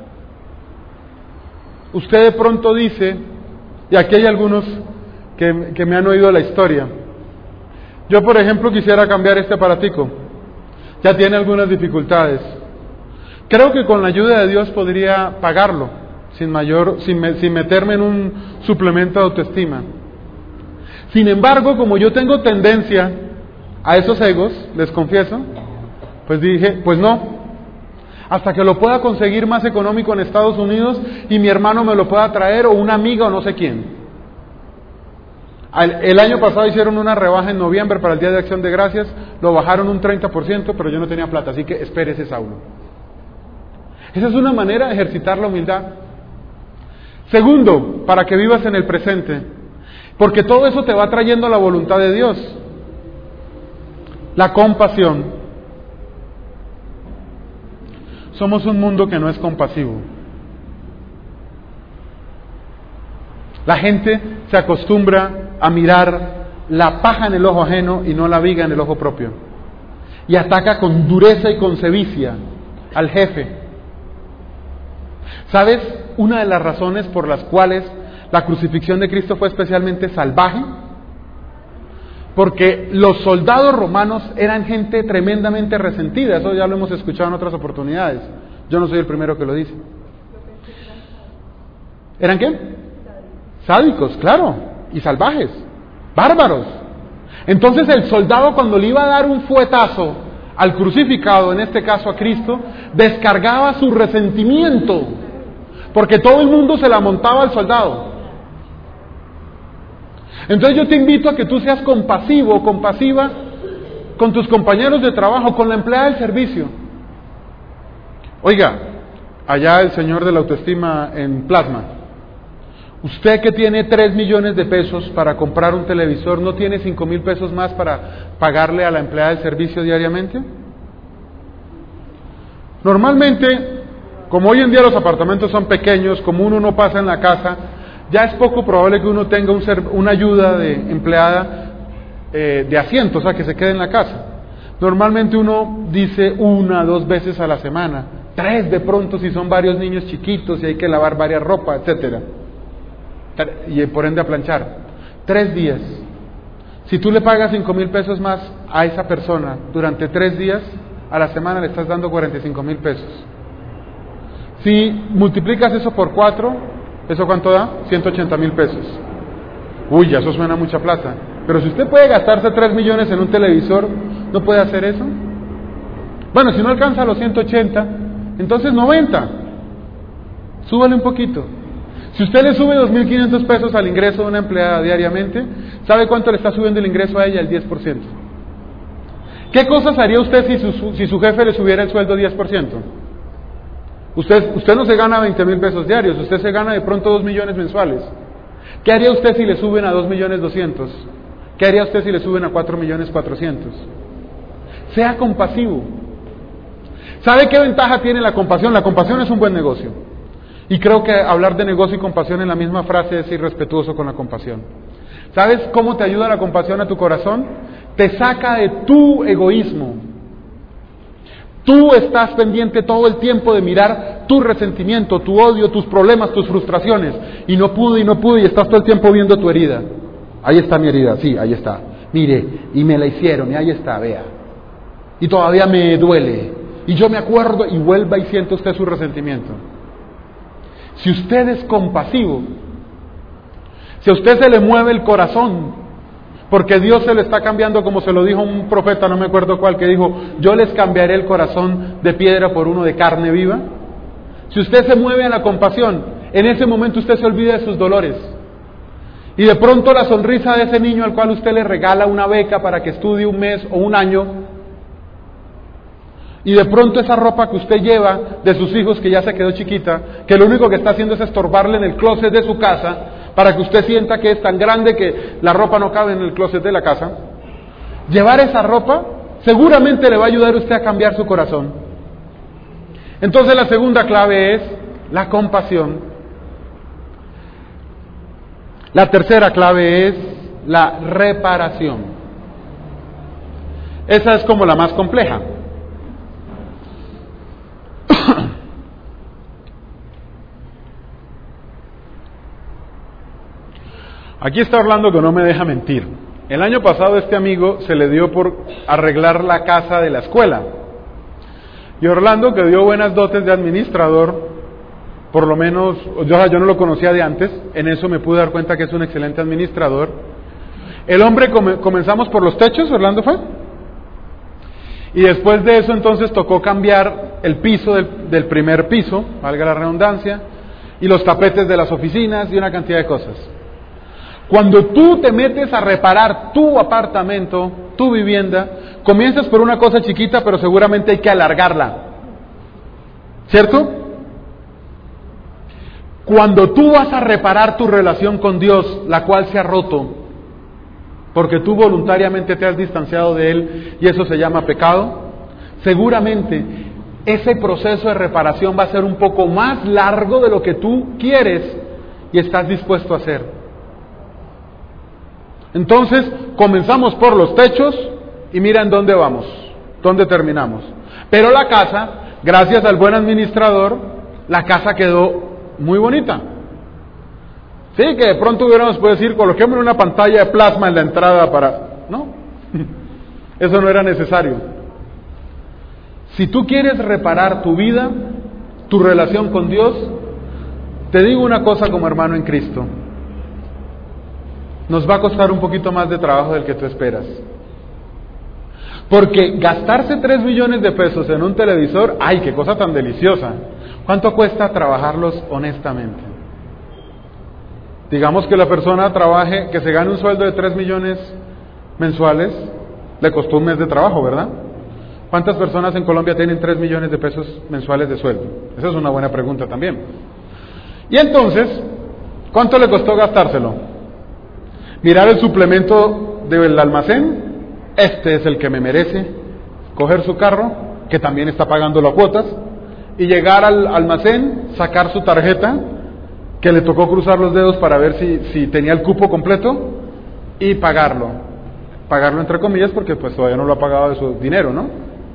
Usted de pronto dice, y aquí hay algunos que, que me han oído la historia, yo por ejemplo quisiera cambiar este aparatico, ya tiene algunas dificultades, creo que con la ayuda de Dios podría pagarlo, sin mayor, sin, me, sin meterme en un suplemento de autoestima. Sin embargo, como yo tengo tendencia a esos egos, les confieso, pues dije, pues no, hasta que lo pueda conseguir más económico en Estados Unidos y mi hermano me lo pueda traer, o una amiga o no sé quién. El año pasado hicieron una rebaja en noviembre para el Día de Acción de Gracias, lo bajaron un treinta por ciento, pero yo no tenía plata, así que espérese, Saulo. Esa es una manera de ejercitar la humildad. Segundo, para que vivas en el presente, porque todo eso te va trayendo la voluntad de Dios. La compasión. Somos un mundo que no es compasivo. La gente se acostumbra a mirar la paja en el ojo ajeno y no la viga en el ojo propio. Y ataca con dureza y con sevicia al jefe. ¿Sabes una de las razones por las cuales la crucifixión de Cristo fue especialmente salvaje? Porque los soldados romanos eran gente tremendamente resentida. Eso ya lo hemos escuchado en otras oportunidades. Yo no soy el primero que lo dice. ¿Eran qué? Sádicos, claro, y salvajes, bárbaros. Entonces el soldado, cuando le iba a dar un fuetazo al crucificado, en este caso a Cristo, descargaba su resentimiento, porque todo el mundo se la montaba al soldado. Entonces yo te invito a que tú seas compasivo o compasiva con tus compañeros de trabajo, con la empleada del servicio. Oiga, allá el señor de la autoestima en plasma, usted que tiene tres millones de pesos para comprar un televisor, ¿no tiene cinco mil pesos más para pagarle a la empleada del servicio diariamente? Normalmente, como hoy en día los apartamentos son pequeños, como uno no pasa en la casa, ya es poco probable que uno tenga un serv- una ayuda de empleada eh, de asiento, o sea, que se quede en la casa. Normalmente uno dice una, dos veces a la semana, tres de pronto si son varios niños chiquitos y hay que lavar varias ropas, etcétera, y por ende a planchar. Tres días. Si tú le pagas cinco mil pesos más a esa persona durante tres días, a la semana le estás dando cuarenta y cinco mil pesos. Si multiplicas eso por cuatro, ¿eso cuánto da? ciento ochenta mil pesos. Uy, ya eso suena mucha plata. Pero si usted puede gastarse tres millones en un televisor, ¿no puede hacer eso? Bueno, si no alcanza los ciento ochenta, entonces noventa. Súbale un poquito. Si usted le sube dos mil quinientos pesos al ingreso de una empleada diariamente, ¿sabe cuánto le está subiendo el ingreso a ella? El diez por ciento. ¿Qué cosas haría usted si su, si su jefe le subiera el sueldo diez por ciento? Usted, usted no se gana veinte mil pesos diarios, usted se gana de pronto dos millones mensuales. ¿Qué haría usted si le suben a dos millones doscientos? ¿Qué haría usted si le suben a cuatro millones cuatrocientos? Sea compasivo. ¿Sabe qué ventaja tiene la compasión? La compasión es un buen negocio. Y creo que hablar de negocio y compasión en la misma frase es irrespetuoso con la compasión. ¿Sabes cómo te ayuda la compasión a tu corazón? Te saca de tu egoísmo. Tú estás pendiente todo el tiempo de mirar tu resentimiento, tu odio, tus problemas, tus frustraciones. Y no pude, y no pude, y estás todo el tiempo viendo tu herida. Ahí está mi herida, sí, ahí está. Mire, y me la hicieron, y ahí está, vea. Y todavía me duele. Y yo me acuerdo, y vuelva y siente usted su resentimiento. Si usted es compasivo, si a usted se le mueve el corazón, porque Dios se le está cambiando, como se lo dijo un profeta, no me acuerdo cuál, que dijo, yo les cambiaré el corazón de piedra por uno de carne viva. Si usted se mueve a la compasión, en ese momento usted se olvida de sus dolores. Y de pronto la sonrisa de ese niño al cual usted le regala una beca para que estudie un mes o un año, y de pronto esa ropa que usted lleva de sus hijos que ya se quedó chiquita, que lo único que está haciendo es estorbarle en el closet de su casa, para que usted sienta que es tan grande que la ropa no cabe en el closet de la casa, llevar esa ropa seguramente le va a ayudar a usted a cambiar su corazón. Entonces la segunda clave es la compasión. La tercera clave es la reparación. Esa es como la más compleja. Aquí está Orlando, que no me deja mentir. El año pasado este amigo se le dio por arreglar la casa de la escuela. Y Orlando, que dio buenas dotes de administrador, por lo menos, yo, yo no lo conocía de antes, en eso me pude dar cuenta que es un excelente administrador. El hombre, come, comenzamos por los techos, Orlando fue. Y después de eso entonces tocó cambiar el piso del, del primer piso, valga la redundancia, y los tapetes de las oficinas y una cantidad de cosas. Cuando tú te metes a reparar tu apartamento, tu vivienda, comienzas por una cosa chiquita, pero seguramente hay que alargarla. ¿Cierto? Cuando tú vas a reparar tu relación con Dios, la cual se ha roto, porque tú voluntariamente te has distanciado de Él y eso se llama pecado, seguramente ese proceso de reparación va a ser un poco más largo de lo que tú quieres y estás dispuesto a hacer. Entonces, comenzamos por los techos y mira en dónde vamos, dónde terminamos. Pero la casa, gracias al buen administrador, la casa quedó muy bonita. Sí, que de pronto hubiéramos podido decir, coloquémosle una pantalla de plasma en la entrada para... No, eso no era necesario. Si tú quieres reparar tu vida, tu relación con Dios, te digo una cosa como hermano en Cristo. Nos va a costar un poquito más de trabajo del que tú esperas. Porque gastarse tres millones de pesos en un televisor, ¡ay, qué cosa tan deliciosa! ¿Cuánto cuesta trabajarlos honestamente? Digamos que la persona trabaje, que se gane un sueldo de tres millones mensuales, le costó un mes de trabajo, ¿verdad? ¿Cuántas personas en Colombia tienen tres millones de pesos mensuales de sueldo? Esa es una buena pregunta también. Y entonces, ¿cuánto le costó gastárselo? Mirar el suplemento del almacén, este es el que me merece, coger su carro, que también está pagando las cuotas, y llegar al almacén, sacar su tarjeta, que le tocó cruzar los dedos para ver si, si tenía el cupo completo, y pagarlo. Pagarlo entre comillas porque pues todavía no lo ha pagado de su dinero, ¿no?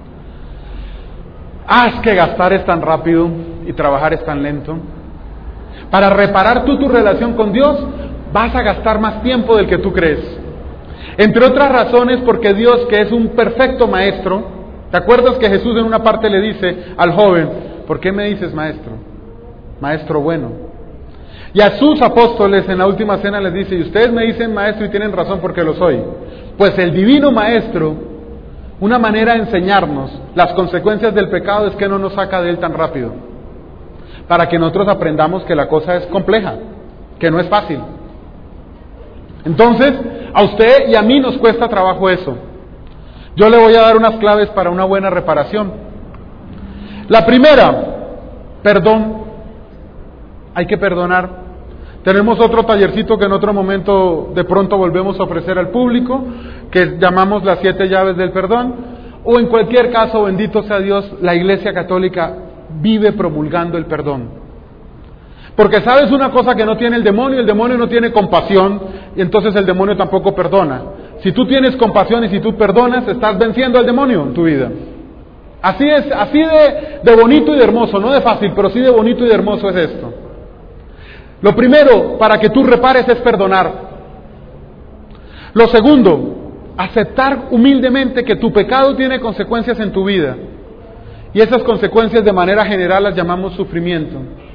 Ah, es que gastar es tan rápido y trabajar es tan lento. Para reparar tú tu relación con Dios, vas a gastar más tiempo del que tú crees. Entre otras razones porque Dios, que es un perfecto maestro, ¿te acuerdas que Jesús en una parte le dice al joven, ¿por qué me dices maestro? Maestro bueno. Y a sus apóstoles en la última cena les dice, y ustedes me dicen maestro y tienen razón porque lo soy. Pues el divino maestro, una manera de enseñarnos las consecuencias del pecado es que no nos saca de él tan rápido, para que nosotros aprendamos que la cosa es compleja, que no es fácil. Entonces, a usted y a mí nos cuesta trabajo eso. Yo le voy a dar unas claves para una buena reparación. La primera, perdón. Hay que perdonar. Tenemos otro tallercito que en otro momento de pronto volvemos a ofrecer al público, que llamamos las siete llaves del perdón, o en cualquier caso, bendito sea Dios, la Iglesia Católica vive promulgando el perdón. Porque sabes una cosa que no tiene el demonio, el demonio no tiene compasión, y entonces el demonio tampoco perdona. Si tú tienes compasión y si tú perdonas, estás venciendo al demonio en tu vida. Así es, así de, de bonito y de hermoso, no de fácil, pero sí de bonito y de hermoso es esto. Lo primero para que tú repares es perdonar. Lo segundo, aceptar humildemente que tu pecado tiene consecuencias en tu vida. Y esas consecuencias de manera general las llamamos sufrimiento.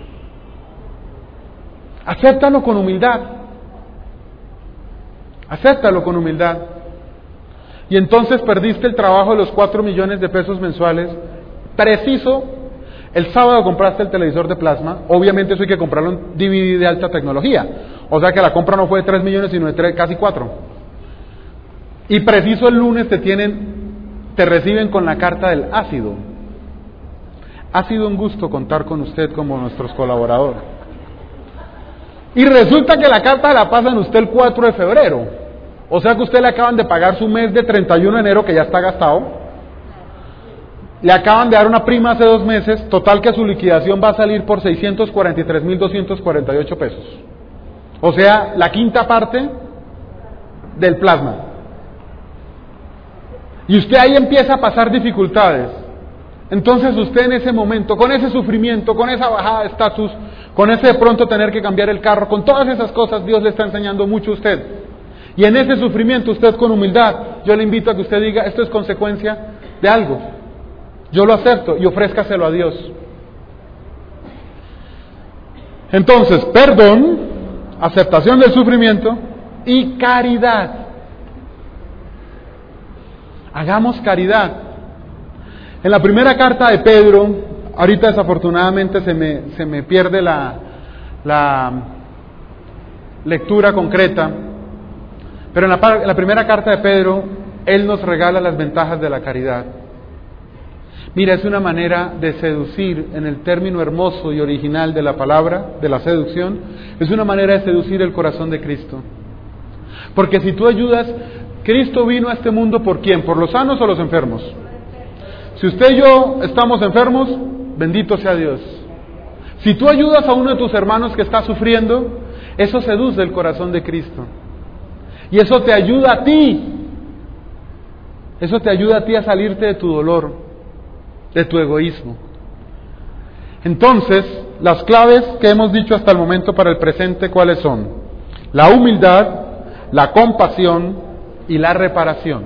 Acéptalo con humildad. Acéptalo con humildad. Y entonces perdiste el trabajo de los cuatro millones de pesos mensuales, preciso. El sábado compraste el televisor de plasma, obviamente eso hay que comprarlo en D V D de alta tecnología, o sea que la compra no fue de tres millones sino de tres, casi cuatro. Y preciso el lunes te tienen, te reciben con la carta del ácido. Ha sido un gusto contar con usted como nuestros colaboradores. Y resulta que la carta la pasan usted el cuatro de febrero, o sea que usted le acaban de pagar su mes de treinta y uno de enero que ya está gastado. Le acaban de dar una prima hace dos meses, total que su liquidación va a salir por seiscientos cuarenta y tres mil doscientos cuarenta y ocho pesos. O sea, la quinta parte del plasma. Y usted ahí empieza a pasar dificultades. Entonces usted en ese momento, con ese sufrimiento, con esa bajada de estatus, con ese de pronto tener que cambiar el carro, con todas esas cosas, Dios le está enseñando mucho a usted. Y en ese sufrimiento usted con humildad, yo le invito a que usted diga, esto es consecuencia de algo. Yo lo acepto y ofrézcaselo a Dios. Entonces, perdón, aceptación del sufrimiento y caridad. Hagamos caridad. En la primera carta de Pedro, ahorita desafortunadamente se me, se me pierde la, la lectura concreta, pero en la, en la primera carta de Pedro, él nos regala las ventajas de la caridad. Mira, es una manera de seducir, en el término hermoso y original de la palabra, de la seducción, es una manera de seducir el corazón de Cristo. Porque si tú ayudas, Cristo vino a este mundo ¿por quién? ¿Por los sanos o los enfermos? Si usted y yo estamos enfermos, bendito sea Dios. Si tú ayudas a uno de tus hermanos que está sufriendo, eso seduce el corazón de Cristo. Y eso te ayuda a ti. Eso te ayuda a ti a salirte de tu dolor, de tu egoísmo. Entonces, las claves que hemos dicho hasta el momento para el presente, ¿cuáles son? La humildad, la compasión y la reparación.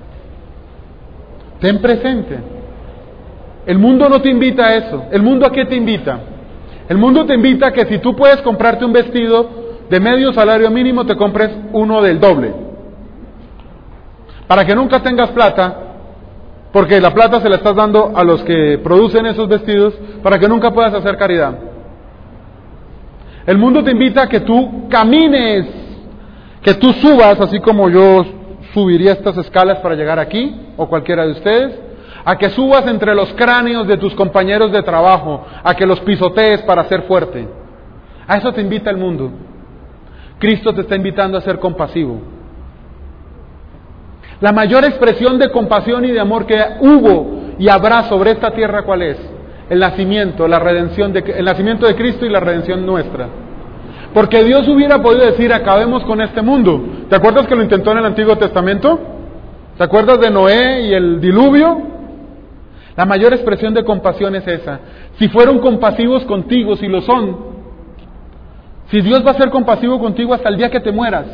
Ten presente. El mundo no te invita a eso. ¿El mundo a qué te invita? El mundo te invita a que si tú puedes comprarte un vestido de medio salario mínimo, te compres uno del doble. Para que nunca tengas plata, porque la plata se la estás dando a los que producen esos vestidos, para que nunca puedas hacer caridad. El mundo te invita a que tú camines, que tú subas, así como yo subiría estas escalas para llegar aquí, o cualquiera de ustedes, a que subas entre los cráneos de tus compañeros de trabajo, a que los pisotees para ser fuerte. A eso te invita el mundo. Cristo te está invitando a ser compasivo. La mayor expresión de compasión y de amor que hubo y habrá sobre esta tierra, ¿cuál es? el nacimiento, la redención, de, el nacimiento de Cristo y la redención nuestra. Porque Dios hubiera podido decir, acabemos con este mundo. ¿Te acuerdas que lo intentó en el Antiguo Testamento? ¿Te acuerdas de Noé y el diluvio? La mayor expresión de compasión es esa. Si fueron compasivos contigo, si lo son, si Dios va a ser compasivo contigo hasta el día que te mueras,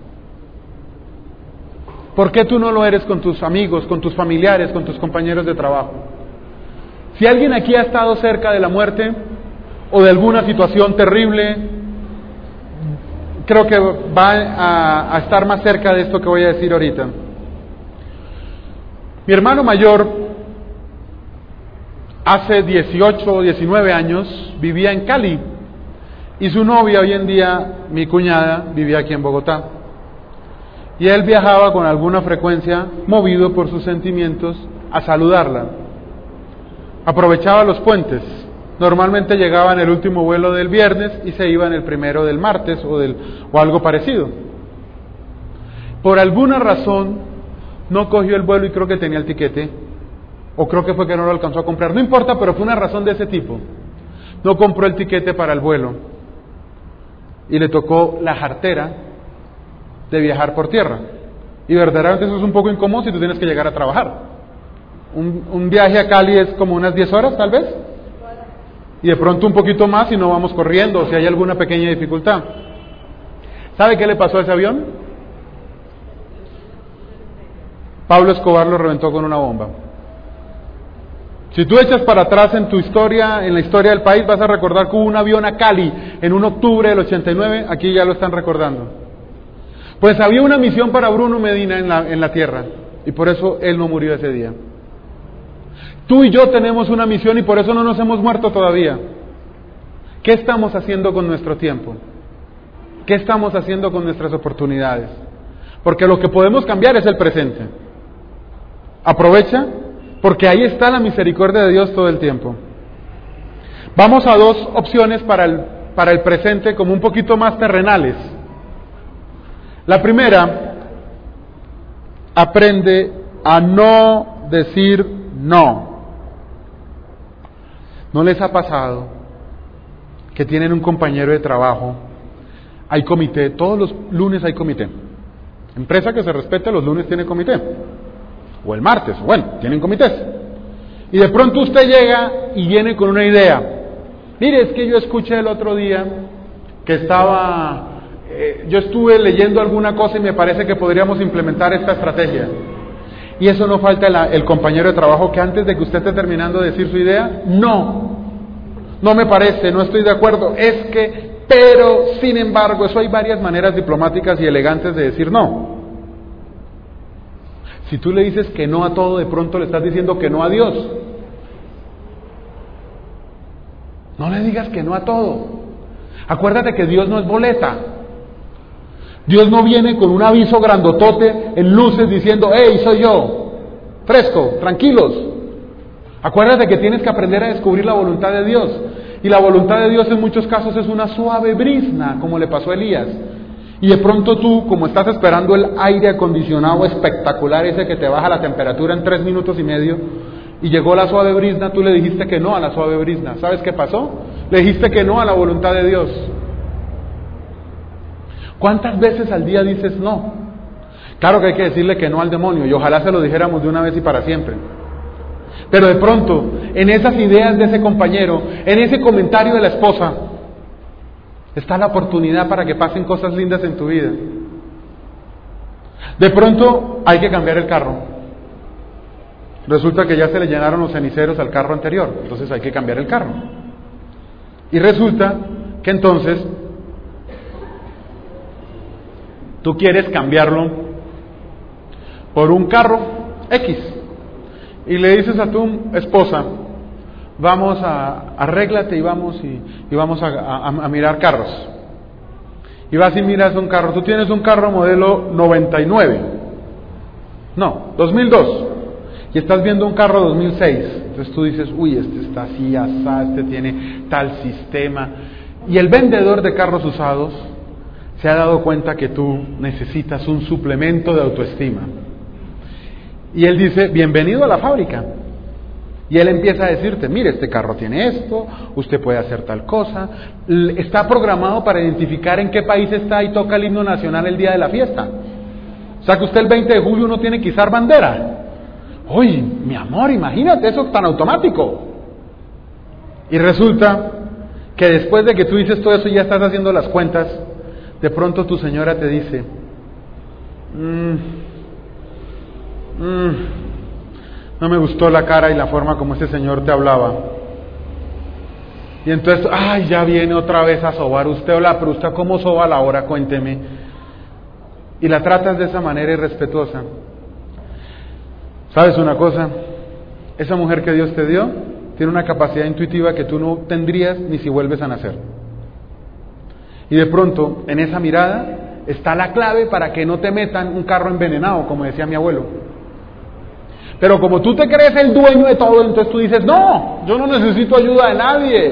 ¿por qué tú no lo eres con tus amigos, con tus familiares, con tus compañeros de trabajo? Si alguien aquí ha estado cerca de la muerte o de alguna situación terrible, creo que va a, a estar más cerca de esto que voy a decir ahorita. Mi hermano mayor, hace dieciocho o diecinueve años, vivía en Cali, y su novia hoy en día, mi cuñada, vivía aquí en Bogotá. Y él viajaba con alguna frecuencia, movido por sus sentimientos, a saludarla. Aprovechaba los puentes. Normalmente llegaba en el último vuelo del viernes y se iba en el primero del martes o, del, o algo parecido. Por alguna razón no cogió el vuelo y creo que tenía el tiquete, o creo que fue que no lo alcanzó a comprar. No importa, pero fue una razón de ese tipo. No compró el tiquete para el vuelo y le tocó la jartera de viajar por tierra. Y verdaderamente eso es un poco incómodo si tú tienes que llegar a trabajar. Un, un viaje a Cali es como unas diez horas tal vez, y de pronto un poquito más si no vamos corriendo, o si hay alguna pequeña dificultad. ¿Sabe qué le pasó a ese avión? Pablo Escobar lo reventó con una bomba. Si tú echas para atrás en tu historia, en la historia del país, vas a recordar que hubo un avión a Cali en un octubre del ochenta y nueve, aquí ya lo están recordando. Pues había una misión para Bruno Medina en la, en la tierra, y por eso él no murió ese día. Tú y yo tenemos una misión y por eso no nos hemos muerto todavía. ¿Qué estamos haciendo con nuestro tiempo? ¿Qué estamos haciendo con nuestras oportunidades? Porque lo que podemos cambiar es el presente. Aprovecha, porque ahí está la misericordia de Dios todo el tiempo. Vamos a dos opciones para el, para el presente como un poquito más terrenales. La primera, aprende a no decir no. ¿No les ha pasado que tienen un compañero de trabajo? Hay comité, todos los lunes hay comité. Empresa que se respete, los lunes tiene comité. O el martes, bueno, tienen comités. Y de pronto usted llega y viene con una idea. Mire, es que yo escuché el otro día que estaba, eh, yo estuve leyendo alguna cosa y me parece que podríamos implementar esta estrategia. Y eso no falta el, el compañero de trabajo que antes de que usted esté terminando de decir su idea, no, no me parece, no estoy de acuerdo, es que, pero, sin embargo, eso hay varias maneras diplomáticas y elegantes de decir no. Si tú le dices que no a todo, de pronto le estás diciendo que no a Dios. No le digas que no a todo. Acuérdate que Dios no es boleta. Dios no viene con un aviso grandotote en luces diciendo, hey, soy yo, fresco, tranquilos. Acuérdate que tienes que aprender a descubrir la voluntad de Dios. Y la voluntad de Dios en muchos casos es una suave brisna, como le pasó a Elías. Y de pronto tú, como estás esperando el aire acondicionado espectacular, ese que te baja la temperatura en tres minutos y medio, y llegó la suave brisna, tú le dijiste que no a la suave brisna. ¿Sabes qué pasó? Le dijiste que no a la voluntad de Dios. ¿Cuántas veces al día dices no? Claro que hay que decirle que no al demonio, y ojalá se lo dijéramos de una vez y para siempre. Pero de pronto, en esas ideas de ese compañero, en ese comentario de la esposa, está la oportunidad para que pasen cosas lindas en tu vida. De pronto hay que cambiar el carro. Resulta que ya se le llenaron los ceniceros al carro anterior, entonces hay que cambiar el carro. Y resulta que entonces tú quieres cambiarlo por un carro X y le dices a tu esposa, vamos a, arréglate y vamos y, y vamos a, a, a mirar carros. Y vas y miras un carro, tú tienes un carro modelo noventa y nueve, no, dos mil dos, y estás viendo un carro dos mil seis, entonces tú dices, uy, este está así, asá, este tiene tal sistema, y el vendedor de carros usados se ha dado cuenta que tú necesitas un suplemento de autoestima. Y él dice, bienvenido a la fábrica. Y él empieza a decirte, mire, este carro tiene esto, usted puede hacer tal cosa. Está programado para identificar en qué país está y toca el himno nacional el día de la fiesta. O sea que usted el veinte de julio no tiene que izar bandera. Uy, mi amor, imagínate eso tan automático. Y resulta que después de que tú dices todo eso y ya estás haciendo las cuentas, de pronto tu señora te dice, mmm, mmm, no me gustó la cara y la forma como ese señor te hablaba. Y entonces, ay, ya viene otra vez a sobar usted. Hola, pero usted ¿cómo soba la hora? Cuénteme. Y la tratas de esa manera irrespetuosa. ¿Sabes una cosa? Esa mujer que Dios te dio tiene una capacidad intuitiva que tú no tendrías ni si vuelves a nacer. Y de pronto, en esa mirada, está la clave para que no te metan un carro envenenado, como decía mi abuelo. Pero como tú te crees el dueño de todo, entonces tú dices, no, yo no necesito ayuda de nadie.